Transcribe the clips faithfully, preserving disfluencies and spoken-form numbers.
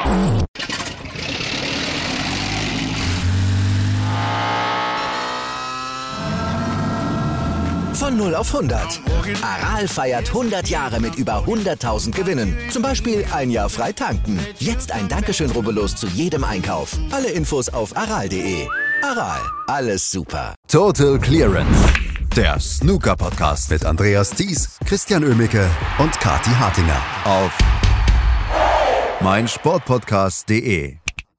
Von null auf hundert. Aral feiert hundert Jahre mit über hunderttausend Gewinnen. Zum Beispiel ein Jahr frei tanken. Jetzt ein Dankeschön, rubbellos zu jedem Einkauf. Alle Infos auf aral punkt de. Aral, alles super. Total Clearance. Der Snooker-Podcast mit Andreas Thies, Christian Oemicke und Kathi Hartinger auf meinsportpodcast punkt de.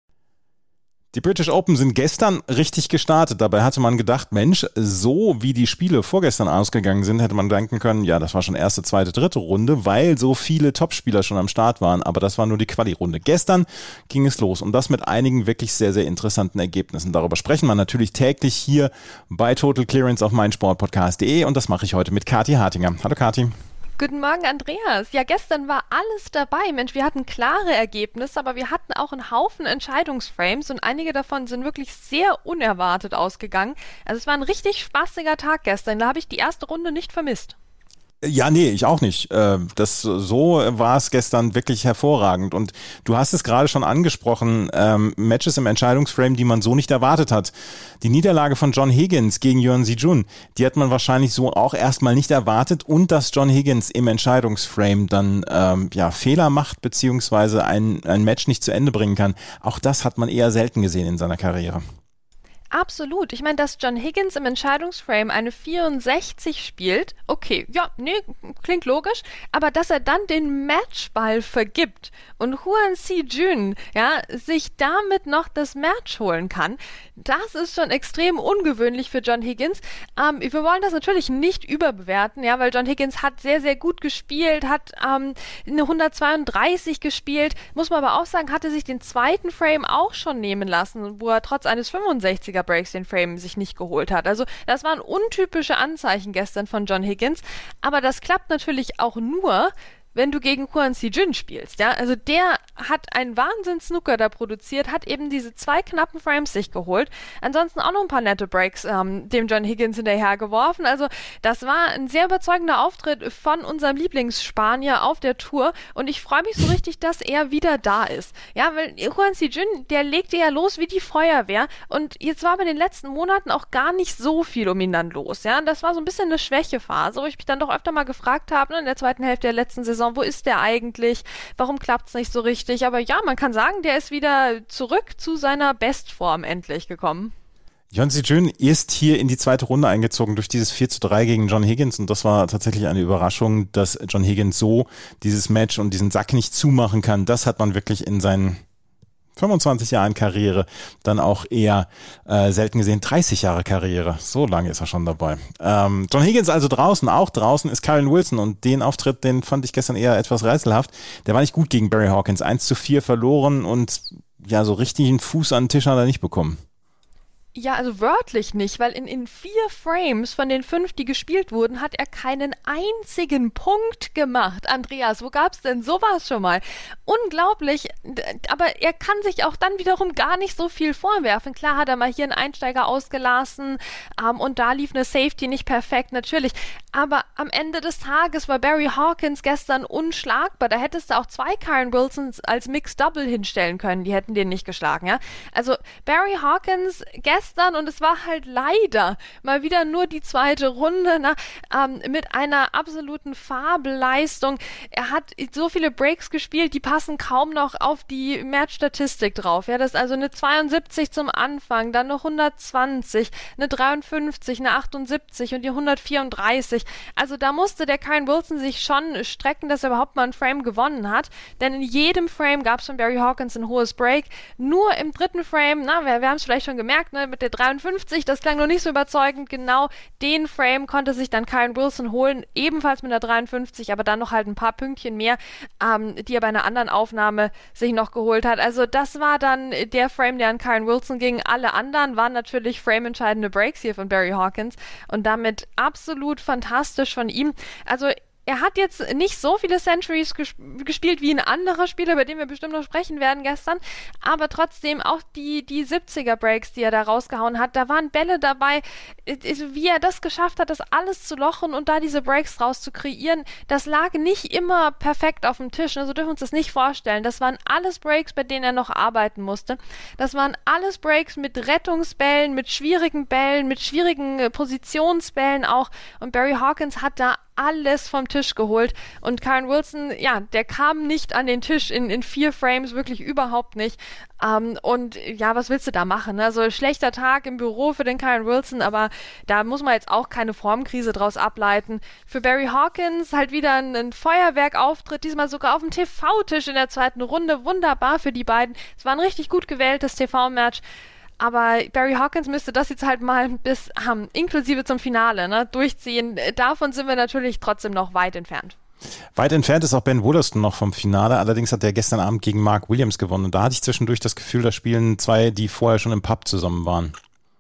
Die British Open sind gestern richtig gestartet. Dabei hatte man gedacht, Mensch, so wie die Spiele vorgestern ausgegangen sind, hätte man denken können, ja, das war schon erste, zweite, dritte Runde, weil so viele Topspieler schon am Start waren. Aber das war nur die Quali-Runde. Gestern ging es los und das mit einigen wirklich sehr, sehr interessanten Ergebnissen. Darüber sprechen wir natürlich täglich hier bei Total Clearance auf meinsportpodcast punkt de und das mache ich heute mit Kathi Hartinger. Hallo Kathi. Guten Morgen, Andreas. Ja, gestern war alles dabei. Mensch, wir hatten klare Ergebnisse, aber wir hatten auch einen Haufen Entscheidungsframes und einige davon sind wirklich sehr unerwartet ausgegangen. Also es war ein richtig spaßiger Tag gestern. Da habe ich die erste Runde nicht vermisst. Ja, nee, ich auch nicht. Das, so war es gestern wirklich hervorragend. Und du hast es gerade schon angesprochen, ähm, Matches im Entscheidungsframe, die man so nicht erwartet hat. Die Niederlage von John Higgins gegen Jeon Si-jun, die hat man wahrscheinlich so auch erstmal nicht erwartet. Und dass John Higgins im Entscheidungsframe dann ähm, ja Fehler macht, beziehungsweise ein, ein Match nicht zu Ende bringen kann, auch das hat man eher selten gesehen in seiner Karriere. Absolut. Ich meine, dass John Higgins im Entscheidungsframe eine vierundsechzig spielt, okay, ja, nee, klingt logisch, aber dass er dann den Matchball vergibt und Hwang Si-jun, ja, sich damit noch das Match holen kann, das ist schon extrem ungewöhnlich für John Higgins. Ähm, wir wollen das natürlich nicht überbewerten, ja, weil John Higgins hat sehr, sehr gut gespielt, hat ähm, eine hundertzweiunddreißig gespielt, muss man aber auch sagen, hatte sich den zweiten Frame auch schon nehmen lassen, wo er trotz eines fünfundsechziger Breaks den Frame sich nicht geholt hat. Also das waren untypische Anzeichen gestern von John Higgins, aber das klappt natürlich auch nur, wenn du gegen Hwang Si-jun spielst, ja, also der hat einen Wahnsinn-Snooker da produziert, hat eben diese zwei knappen Frames sich geholt, ansonsten auch noch ein paar nette Breaks ähm, dem John Higgins hinterher geworfen, also das war ein sehr überzeugender Auftritt von unserem Lieblingsspanier auf der Tour und ich freue mich so richtig, dass er wieder da ist, ja, weil Hwang Si-jun, der legte ja los wie die Feuerwehr und jetzt war bei den letzten Monaten auch gar nicht so viel um ihn dann los, ja, das war so ein bisschen eine Schwächephase, wo ich mich dann doch öfter mal gefragt habe, ne, in der zweiten Hälfte der letzten Saison, wo ist der eigentlich? Warum klappt es nicht so richtig? Aber ja, man kann sagen, der ist wieder zurück zu seiner Bestform endlich gekommen. Jeon Si-jun ist hier in die zweite Runde eingezogen durch dieses vier zu drei gegen John Higgins und das war tatsächlich eine Überraschung, dass John Higgins so dieses Match und diesen Sack nicht zumachen kann. Das hat man wirklich in seinen fünfundzwanzig Jahren Karriere dann auch eher äh, selten gesehen. dreißig Jahre Karriere, so lange ist er schon dabei. Ähm, John Higgins also draußen, auch draußen ist Kyren Wilson und den Auftritt, den fand ich gestern eher etwas rätselhaft. Der war nicht gut gegen Barry Hawkins, eins zu vier verloren und ja, so richtig einen Fuß an den Tisch hat er nicht bekommen. Ja, also wörtlich nicht, weil in, in vier Frames von den fünf, die gespielt wurden, hat er keinen einzigen Punkt gemacht. Andreas, wo gab's denn sowas schon mal? Unglaublich, aber er kann sich auch dann wiederum gar nicht so viel vorwerfen. Klar hat er mal hier einen Einsteiger ausgelassen ähm, und da lief eine Safety nicht perfekt, natürlich. Aber am Ende des Tages war Barry Hawkins gestern unschlagbar. Da hättest du auch zwei Kyren Wilsons als Mixed Double hinstellen können, die hätten den nicht geschlagen, ja. Also Barry Hawkins gestern Gestern und es war halt leider mal wieder nur die zweite Runde na, ähm, mit einer absoluten Fabelleistung. Er hat so viele Breaks gespielt, die passen kaum noch auf die Match-Statistik drauf. Ja, das ist also eine zweiundsiebzig zum Anfang, dann eine hundertzwanzig, eine dreiundfünfzig, eine achtundsiebzig und die hundertvierunddreißig. Also da musste der Kyren Wilson sich schon strecken, dass er überhaupt mal ein Frame gewonnen hat, denn in jedem Frame gab es von Barry Hawkins ein hohes Break. Nur im dritten Frame, na, wir, wir haben es vielleicht schon gemerkt, ne, mit der dreiundfünfzig, das klang noch nicht so überzeugend, genau den Frame konnte sich dann Kyren Wilson holen, ebenfalls mit der dreiundfünfzig, aber dann noch halt ein paar Pünktchen mehr, ähm, die er bei einer anderen Aufnahme sich noch geholt hat. Also das war dann der Frame, der an Kyren Wilson ging. Alle anderen waren natürlich frameentscheidende Breaks hier von Barry Hawkins und damit absolut fantastisch von ihm. Also er hat jetzt nicht so viele Centuries gesp- gespielt wie ein anderer Spieler, über den wir bestimmt noch sprechen werden gestern, aber trotzdem auch die, die siebziger-Breaks, die er da rausgehauen hat, da waren Bälle dabei, wie er das geschafft hat, das alles zu lochen und da diese Breaks draus zu kreieren, das lag nicht immer perfekt auf dem Tisch, also dürfen wir uns das nicht vorstellen. Das waren alles Breaks, bei denen er noch arbeiten musste. Das waren alles Breaks mit Rettungsbällen, mit schwierigen Bällen, mit schwierigen äh, Positionsbällen auch. Und Barry Hawkins hat da alles vom Tisch geholt. Und Kyren Wilson, ja, der kam nicht an den Tisch in, in vier Frames, wirklich überhaupt nicht. Ähm, und ja, was willst du da machen? Also schlechter Tag im Büro für den Kyren Wilson, aber da muss man jetzt auch keine Formkrise draus ableiten. Für Barry Hawkins halt wieder ein, ein Feuerwerkauftritt, diesmal sogar auf dem T V-Tisch in der zweiten Runde. Wunderbar für die beiden. Es war ein richtig gut gewähltes T V-Match. Aber Barry Hawkins müsste das jetzt halt mal bis, ähm, inklusive zum Finale, ne, durchziehen. Davon sind wir natürlich trotzdem noch weit entfernt. Weit entfernt ist auch Ben Wollaston noch vom Finale. Allerdings hat er gestern Abend gegen Mark Williams gewonnen. Und da hatte ich zwischendurch das Gefühl, da spielen zwei, die vorher schon im Pub zusammen waren.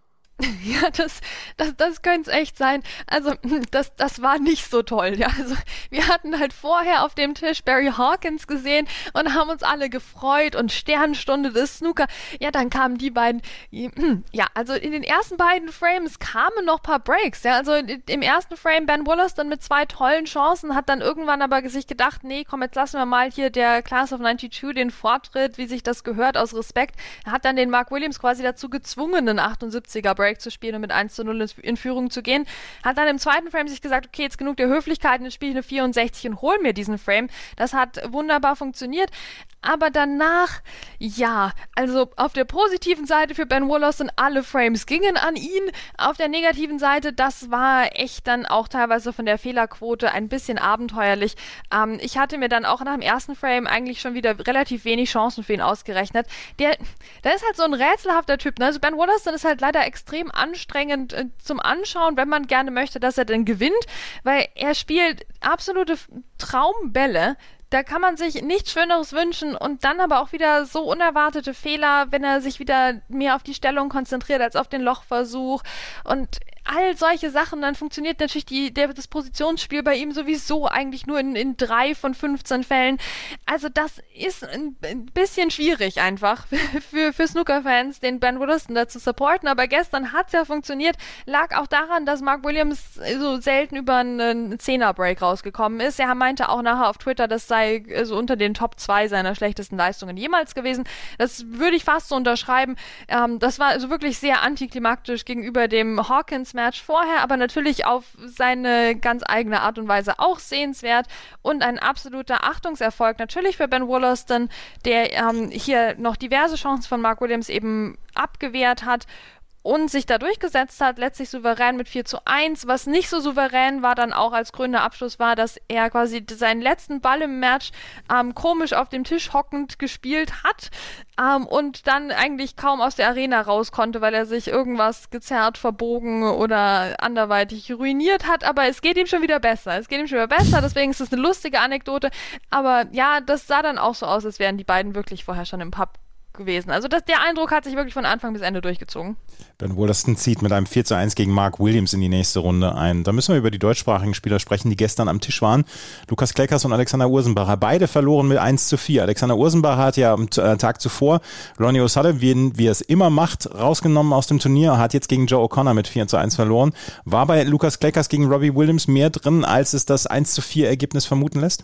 Ja, das, das, das könnte es echt sein. Also, das, das war nicht so toll, ja. Also, wir hatten halt vorher auf dem Tisch Barry Hawkins gesehen und haben uns alle gefreut und Sternstunde des Snooker. Ja, dann kamen die beiden, ja, also in den ersten beiden Frames kamen noch ein paar Breaks, ja. Also, im ersten Frame Ben Wollaston mit zwei tollen Chancen, hat dann irgendwann aber sich gedacht, nee, komm, jetzt lassen wir mal hier der Class of neunundneunzig den Vortritt, wie sich das gehört, aus Respekt. Er hat dann den Mark Williams quasi dazu gezwungen, einen achtundsiebziger Break zu spielen und mit eins zu null in Führung zu gehen. Hat dann im zweiten Frame sich gesagt, okay, jetzt genug der Höflichkeiten, jetzt spiele ich eine vierundsechzig und hol mir diesen Frame. Das hat wunderbar funktioniert. Aber danach, ja, also auf der positiven Seite für Ben Wollaston, alle Frames gingen an ihn. Auf der negativen Seite, das war echt dann auch teilweise von der Fehlerquote ein bisschen abenteuerlich. Ähm, ich hatte mir dann auch nach dem ersten Frame eigentlich schon wieder relativ wenig Chancen für ihn ausgerechnet. Der, der ist halt so ein rätselhafter Typ, ne? Also Ben Wollaston ist halt leider extrem anstrengend äh, zum Anschauen, wenn man gerne möchte, dass er denn gewinnt, weil er spielt absolute Traumbälle. Da kann man sich nichts Schöneres wünschen und dann aber auch wieder so unerwartete Fehler, wenn er sich wieder mehr auf die Stellung konzentriert als auf den Lochversuch und all solche Sachen, dann funktioniert natürlich die, der, das Positionsspiel bei ihm sowieso eigentlich nur in, in drei von fünfzehn Fällen. Also das ist ein, ein bisschen schwierig einfach für, für Snooker-Fans, den Ben Wollaston da zu supporten, aber gestern hat es ja funktioniert, lag auch daran, dass Mark Williams so selten über einen Zehner-Break rausgekommen ist. Er meinte auch nachher auf Twitter, das sei so unter den Top zwei seiner schlechtesten Leistungen jemals gewesen. Das würde ich fast so unterschreiben. Ähm, das war also wirklich sehr antiklimaktisch gegenüber dem Hawkins Match vorher, aber natürlich auf seine ganz eigene Art und Weise auch sehenswert und ein absoluter Achtungserfolg natürlich für Ben Wollaston, der ähm, hier noch diverse Chancen von Mark Williams eben abgewehrt hat und sich da durchgesetzt hat, letztlich souverän mit vier zu eins. Was nicht so souverän war dann auch als krönender Abschluss war, dass er quasi seinen letzten Ball im Match ähm, komisch auf dem Tisch hockend gespielt hat ähm, und dann eigentlich kaum aus der Arena raus konnte, weil er sich irgendwas gezerrt, verbogen oder anderweitig ruiniert hat. Aber es geht ihm schon wieder besser. Es geht ihm schon wieder besser, deswegen ist es eine lustige Anekdote. Aber ja, das sah dann auch so aus, als wären die beiden wirklich vorher schon im Pub gewesen. Also das, der Eindruck hat sich wirklich von Anfang bis Ende durchgezogen. Ben Wollaston zieht mit einem vier zu eins gegen Mark Williams in die nächste Runde ein. Da müssen wir über die deutschsprachigen Spieler sprechen, die gestern am Tisch waren. Lukas Kleckers und Alexander Ursenbacher. Beide verloren mit eins zu vier. Alexander Ursenbacher hat ja am Tag zuvor Ronnie O'Sullivan, wie er es immer macht, rausgenommen aus dem Turnier, hat jetzt gegen Joe O'Connor mit vier zu eins verloren. War bei Lukas Kleckers gegen Robbie Williams mehr drin, als es das eins zu vier Ergebnis vermuten lässt?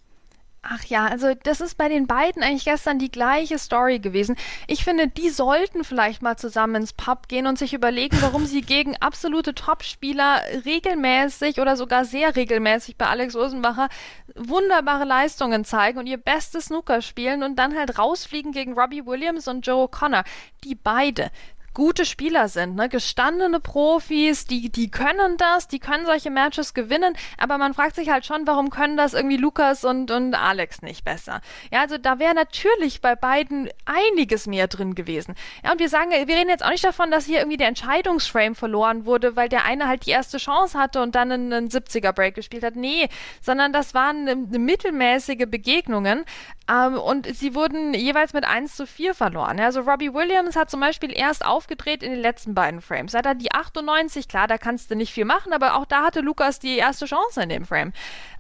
Ach ja, also das ist bei den beiden eigentlich gestern die gleiche Story gewesen. Ich finde, die sollten vielleicht mal zusammen ins Pub gehen und sich überlegen, warum sie gegen absolute Topspieler regelmäßig oder sogar sehr regelmäßig bei Alex Ursenbacher wunderbare Leistungen zeigen und ihr bestes Snooker spielen und dann halt rausfliegen gegen Robbie Williams und Joe O'Connor. Die beide gute Spieler sind, ne, gestandene Profis, die, die können das, die können solche Matches gewinnen, aber man fragt sich halt schon, warum können das irgendwie Lukas und, und Alex nicht besser? Ja, also da wäre natürlich bei beiden einiges mehr drin gewesen. Ja, und wir sagen, wir reden jetzt auch nicht davon, dass hier irgendwie der Entscheidungsframe verloren wurde, weil der eine halt die erste Chance hatte und dann einen, einen siebziger Break gespielt hat. Nee, sondern das waren eine, eine mittelmäßige Begegnungen, ähm, und sie wurden jeweils mit eins zu vier verloren. Ja, also Robbie Williams hat zum Beispiel erst aufgedreht in den letzten beiden Frames. Er hat dann die achtundneunzig, klar, da kannst du nicht viel machen, aber auch da hatte Lukas die erste Chance in dem Frame.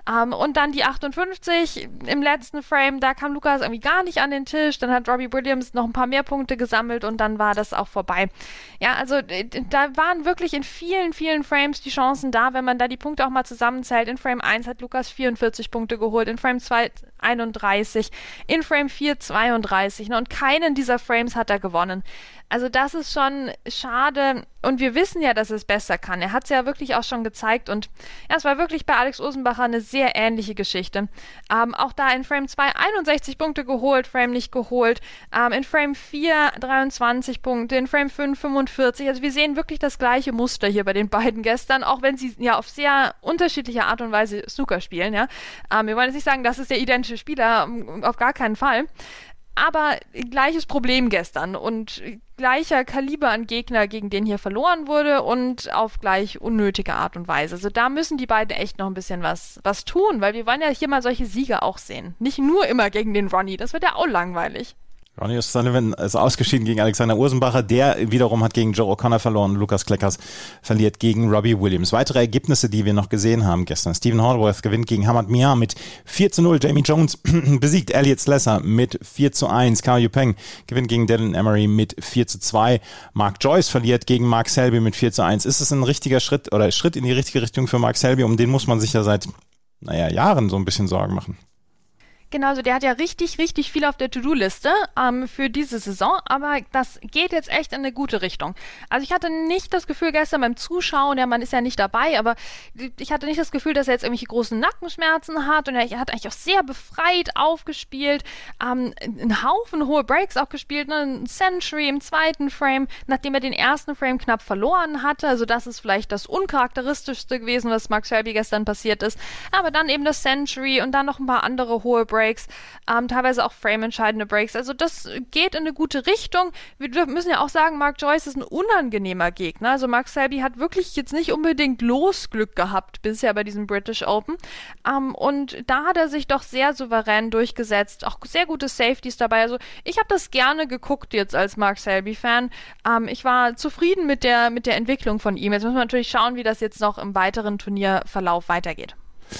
Ähm, und dann die achtundfünfzig im letzten Frame, da kam Lukas irgendwie gar nicht an den Tisch, dann hat Robbie Williams noch ein paar mehr Punkte gesammelt und dann war das auch vorbei. Ja, also da waren wirklich in vielen, vielen Frames die Chancen da, wenn man da die Punkte auch mal zusammenzählt. In Frame eins hat Lukas vierundvierzig Punkte geholt, in Frame zwei einunddreißig, in Frame vier zweiunddreißig, ne, und keinen dieser Frames hat er gewonnen. Also das ist schon schade und wir wissen ja, dass es besser kann. Er hat es ja wirklich auch schon gezeigt und ja, es war wirklich bei Alex Osenbacher eine sehr ähnliche Geschichte. Ähm, auch da in Frame zwei einundsechzig Punkte geholt, Frame nicht geholt, ähm, in Frame vier dreiundzwanzig Punkte, in Frame fünf fünfundvierzig. Also wir sehen wirklich das gleiche Muster hier bei den beiden gestern, auch wenn sie ja auf sehr unterschiedliche Art und Weise Snooker spielen. Ja? Ähm, wir wollen jetzt nicht sagen, das ist der identische Spieler, auf gar keinen Fall. Aber gleiches Problem gestern und gleicher Kaliber an Gegner, gegen den hier verloren wurde und auf gleich unnötige Art und Weise. Also da müssen die beiden echt noch ein bisschen was, was tun, weil wir wollen ja hier mal solche Siege auch sehen. Nicht nur immer gegen den Ronnie, das wird ja auch langweilig. Ronnie O'Sullivan ist ausgeschieden gegen Alexander Ursenbacher, der wiederum hat gegen Joe O'Connor verloren. Lukas Kleckers verliert gegen Robbie Williams. Weitere Ergebnisse, die wir noch gesehen haben gestern. Stephen Hallworth gewinnt gegen Hamad Miah mit vier zu null. Jamie Jones besiegt Elliot Slesser mit vier zu eins. Cao Yupeng gewinnt gegen Dylan Emery mit vier zu zwei. Mark Joyce verliert gegen Mark Selby mit vier zu eins. Ist es ein richtiger Schritt oder Schritt in die richtige Richtung für Mark Selby? Um den muss man sich ja seit, naja, Jahren so ein bisschen Sorgen machen. Genau, also der hat ja richtig, richtig viel auf der To-Do-Liste ähm, für diese Saison, aber das geht jetzt echt in eine gute Richtung. Also ich hatte nicht das Gefühl gestern beim Zuschauen, der Mann ist ja nicht dabei, aber ich hatte nicht das Gefühl, dass er jetzt irgendwelche großen Nackenschmerzen hat und er hat eigentlich auch sehr befreit aufgespielt, ähm, einen Haufen hohe Breaks auch gespielt, ne? Ein Century im zweiten Frame, nachdem er den ersten Frame knapp verloren hatte, also das ist vielleicht das uncharakteristischste gewesen, was Mark Selby gestern passiert ist, aber dann eben das Century und dann noch ein paar andere hohe Breaks. Breaks, ähm, teilweise auch frame-entscheidende Breaks. Also das geht in eine gute Richtung. Wir müssen ja auch sagen, Mark Joyce ist ein unangenehmer Gegner. Also Mark Selby hat wirklich jetzt nicht unbedingt Losglück gehabt bisher bei diesem British Open. Ähm, und da hat er sich doch sehr souverän durchgesetzt. Auch sehr gute Safeties dabei. Also ich habe das gerne geguckt jetzt als Mark Selby-Fan. Ähm, ich war zufrieden mit der, mit der Entwicklung von ihm. Jetzt müssen wir natürlich schauen, wie das jetzt noch im weiteren Turnierverlauf weitergeht.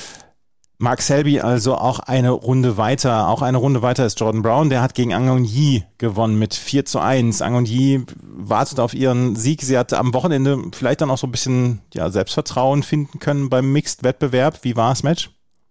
Mark Selby also auch eine Runde weiter. Auch eine Runde weiter ist Jordan Brown. Der hat gegen Ang Eun Yi gewonnen mit vier zu eins. Ang Eun Yi wartet auf ihren Sieg. Sie hat am Wochenende vielleicht dann auch so ein bisschen ja, Selbstvertrauen finden können beim Mixed-Wettbewerb. Wie war das Match?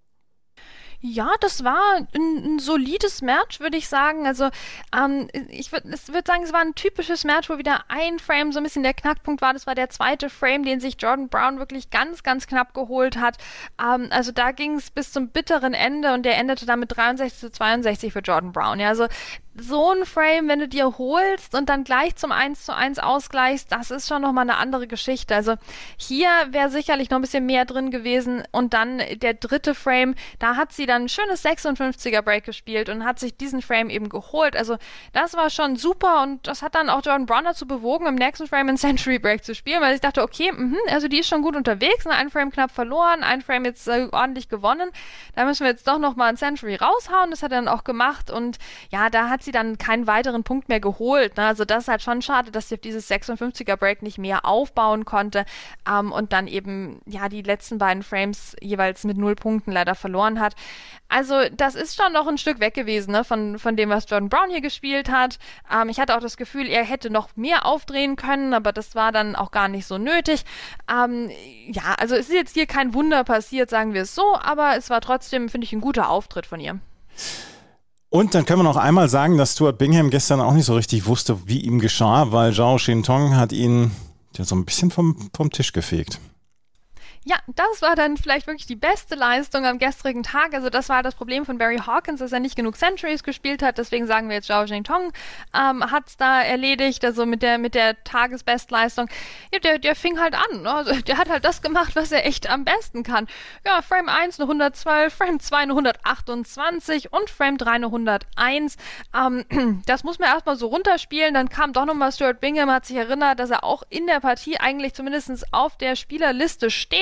Ja, das war ein, ein solides Match, würde ich sagen. Also ähm, ich würde würd sagen, es war ein typisches Match, wo wieder ein Frame so ein bisschen der Knackpunkt war. Das war der zweite Frame, den sich Jordan Brown wirklich ganz, ganz knapp geholt hat. Ähm, also da ging es bis zum bitteren Ende und der endete dann mit dreiundsechzig zu zweiundsechzig für Jordan Brown. Ja, also so ein Frame, wenn du dir holst und dann gleich zum eins zu eins ausgleichst, das ist schon nochmal eine andere Geschichte. Also hier wäre sicherlich noch ein bisschen mehr drin gewesen und dann der dritte Frame, da hat sie dann ein schönes sechsundfünfziger Break gespielt und hat sich diesen Frame eben geholt. Also das war schon super und das hat dann auch Jordan Brown dazu bewogen, im nächsten Frame einen Century Break zu spielen, weil ich dachte, okay, mh, also die ist schon gut unterwegs, ein Frame knapp verloren, ein Frame jetzt äh, ordentlich gewonnen, da müssen wir jetzt doch nochmal einen Century raushauen, das hat er dann auch gemacht und ja, da hat sie dann keinen weiteren Punkt mehr geholt. Ne? Also das ist halt schon schade, dass sie auf dieses sechsundfünfziger Break nicht mehr aufbauen konnte ähm, und dann eben ja die letzten beiden Frames jeweils mit null Punkten leider verloren hat. Also das ist schon noch ein Stück weg gewesen, ne? von, von dem, was Jordan Brown hier gespielt hat. Ähm, ich hatte auch das Gefühl, er hätte noch mehr aufdrehen können, aber das war dann auch gar nicht so nötig. Ähm, ja, also es ist jetzt hier kein Wunder passiert, sagen wir es so, aber es war trotzdem, finde ich, ein guter Auftritt von ihr. Und dann können wir noch einmal sagen, dass Stuart Bingham gestern auch nicht so richtig wusste, wie ihm geschah, weil Zhao Shintong hat ihn ja so ein bisschen vom, vom Tisch gefegt. Ja, das war dann vielleicht wirklich die beste Leistung am gestrigen Tag. Also das war das Problem von Barry Hawkins, dass er nicht genug Centuries gespielt hat. Deswegen sagen wir jetzt, Zhao Shintong ähm, hat es da erledigt, also mit der mit der Tagesbestleistung. Ja, der, der fing halt an. Ne? Also der hat halt das gemacht, was er echt am besten kann. Ja, Frame eins eine hundertzwölf, Frame zwei eine hundertachtundzwanzig und Frame drei eine hunderteins. Ähm, das muss man erstmal so runterspielen. Dann kam doch nochmal Stuart Bingham, hat sich erinnert, dass er auch in der Partie eigentlich zumindest auf der Spielerliste steht.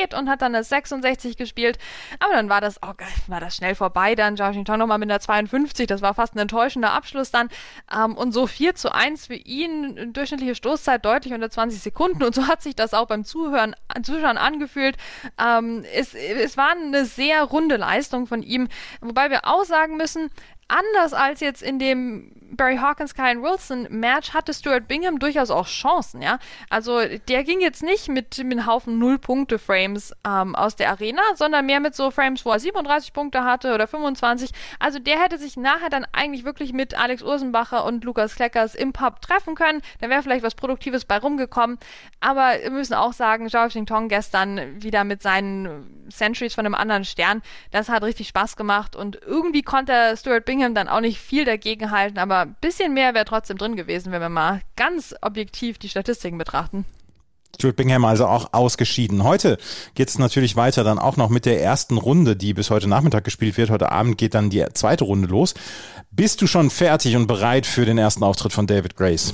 spät und hat dann das sechsundsechzig gespielt. Aber dann war das, oh, war das schnell vorbei. Dann Zhao Xintong nochmal mit einer zweiundfünfzig. Das war fast ein enttäuschender Abschluss dann. Ähm, und so vier zu eins für ihn. Durchschnittliche Stoßzeit deutlich unter zwanzig Sekunden. Und so hat sich das auch beim Zuhören, Zuschauen angefühlt. Ähm, es, es war eine sehr runde Leistung von ihm. Wobei wir auch sagen müssen, anders als jetzt in dem Barry Hawkins, Kyle Wilson Match hatte Stuart Bingham durchaus auch Chancen, ja. Also der ging jetzt nicht mit, mit einem Haufen Null-Punkte-Frames ähm, aus der Arena, sondern mehr mit so Frames, wo er siebenunddreißig Punkte hatte oder fünfundzwanzig. Also der hätte sich nachher dann eigentlich wirklich mit Alex Ursenbacher und Lukas Kleckers im Pub treffen können. Da wäre vielleicht was Produktives bei rumgekommen. Aber wir müssen auch sagen, Zhao Xintong gestern wieder mit seinen Centuries von einem anderen Stern, das hat richtig Spaß gemacht und irgendwie konnte Stuart Bingham dann auch nicht viel dagegen halten, aber ein bisschen mehr wäre trotzdem drin gewesen, wenn wir mal ganz objektiv die Statistiken betrachten. Stuart Bingham also auch ausgeschieden. Heute geht es natürlich weiter dann auch noch mit der ersten Runde, die bis heute Nachmittag gespielt wird. Heute Abend geht dann die zweite Runde los. Bist du schon fertig und bereit für den ersten Auftritt von David Grace?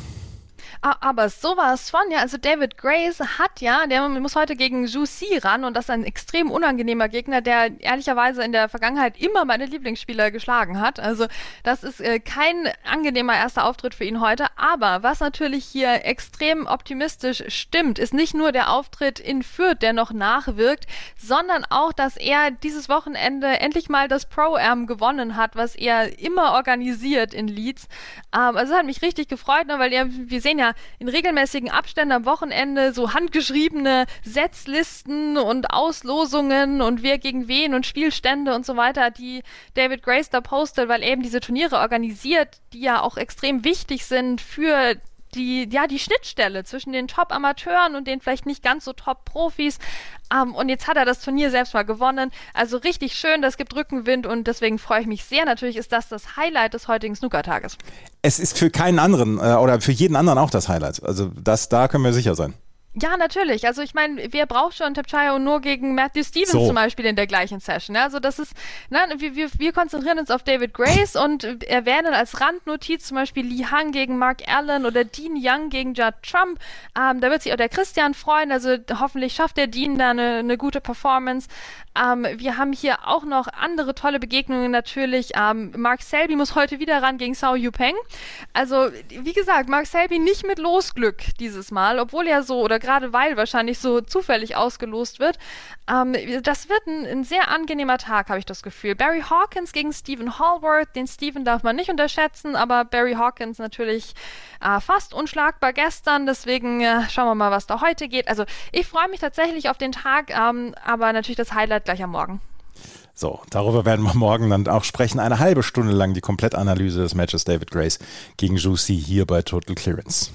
Aber sowas von, ja, also David Grace hat ja, der muss heute gegen Zhu Si ran und das ist ein extrem unangenehmer Gegner, der ehrlicherweise in der Vergangenheit immer meine Lieblingsspieler geschlagen hat. Also das ist äh, kein angenehmer erster Auftritt für ihn heute, aber was natürlich hier extrem optimistisch stimmt, ist nicht nur der Auftritt in Fürth, der noch nachwirkt, sondern auch, dass er dieses Wochenende endlich mal das Pro-Am gewonnen hat, was er immer organisiert in Leeds. Ähm, also das hat mich richtig gefreut, ne, weil er, wir sehen ja in regelmäßigen Abständen am Wochenende so handgeschriebene Setzlisten und Auslosungen und wer gegen wen und Spielstände und so weiter, die David Grace da postet, weil er eben diese Turniere organisiert, die ja auch extrem wichtig sind für die, ja, die Schnittstelle zwischen den Top-Amateuren und den vielleicht nicht ganz so Top-Profis. Um, und jetzt hat er das Turnier selbst mal gewonnen. Also richtig schön, das gibt Rückenwind und deswegen freue ich mich sehr. Natürlich ist das das Highlight des heutigen Snookertages. Es ist für keinen anderen äh, oder für jeden anderen auch das Highlight. Also das, da können wir sicher sein. Ja, natürlich. Also ich meine, wer braucht schon Tapchaya nur gegen Matthew Stevens so. Zum Beispiel in der gleichen Session? Ne? Also das ist, ne, wir, wir, wir konzentrieren uns auf David Grace und erwähnen als Randnotiz zum Beispiel Li Hang gegen Mark Allen oder Dean Young gegen Judd Trump. Ähm, da wird sich auch der Christian freuen. Also hoffentlich schafft der Dean da eine, eine gute Performance. Ähm, wir haben hier auch noch andere tolle Begegnungen natürlich. Ähm, Mark Selby muss heute wieder ran gegen Cao Yupeng. Also wie gesagt, Mark Selby nicht mit Losglück dieses Mal, obwohl er so oder gerade weil wahrscheinlich so zufällig ausgelost wird. Ähm, das wird ein, ein sehr angenehmer Tag, habe ich das Gefühl. Barry Hawkins gegen Stephen Hallworth. Den Stephen darf man nicht unterschätzen, aber Barry Hawkins natürlich äh, fast unschlagbar gestern. Deswegen äh, schauen wir mal, was da heute geht. Also ich freue mich tatsächlich auf den Tag, ähm, aber natürlich das Highlight gleich am Morgen. So, darüber werden wir morgen dann auch sprechen. Eine halbe Stunde lang die Komplettanalyse des Matches David Grace gegen Zhu Si hier bei Total Clearance.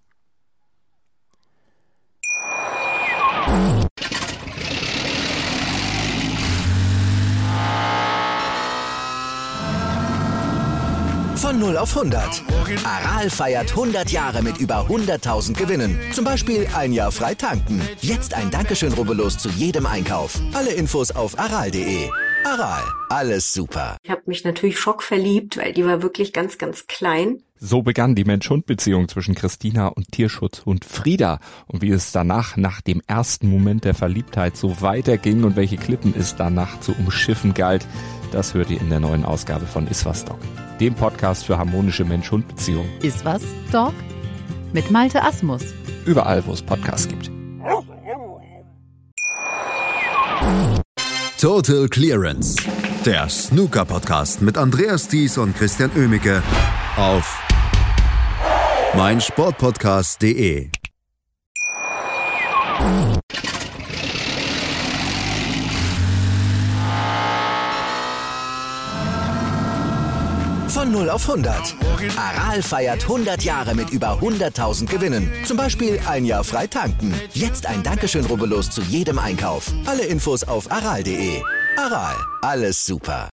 Von null auf hundert. Aral feiert hundert Jahre mit über hunderttausend Gewinnen. Zum Beispiel ein Jahr frei tanken. Jetzt ein Dankeschön, rubbellos zu jedem Einkauf. Alle Infos auf aral punkt de. Aral, alles super. Ich habe mich natürlich schockverliebt, weil die war wirklich ganz, ganz klein. So begann die Mensch-Hund-Beziehung zwischen Christina und Tierschutzhund Frieda. Und wie es danach, nach dem ersten Moment der Verliebtheit, so weiterging und welche Klippen es danach zu umschiffen galt, das hört ihr in der neuen Ausgabe von Iswas Dog, dem Podcast für harmonische Mensch-Hund-Beziehungen. Iswas Dog mit Malte Asmus. Überall, wo es Podcasts gibt. Total Clearance, der Snooker-Podcast mit Andreas Thies und Christian Oemicke auf meinsportpodcast punkt de. Von null auf hundert. Aral feiert hundert Jahre mit über hunderttausend Gewinnen. Zum Beispiel ein Jahr frei tanken. Jetzt ein Dankeschön, rubbellos zu jedem Einkauf. Alle Infos auf aral punkt de. Aral, alles super.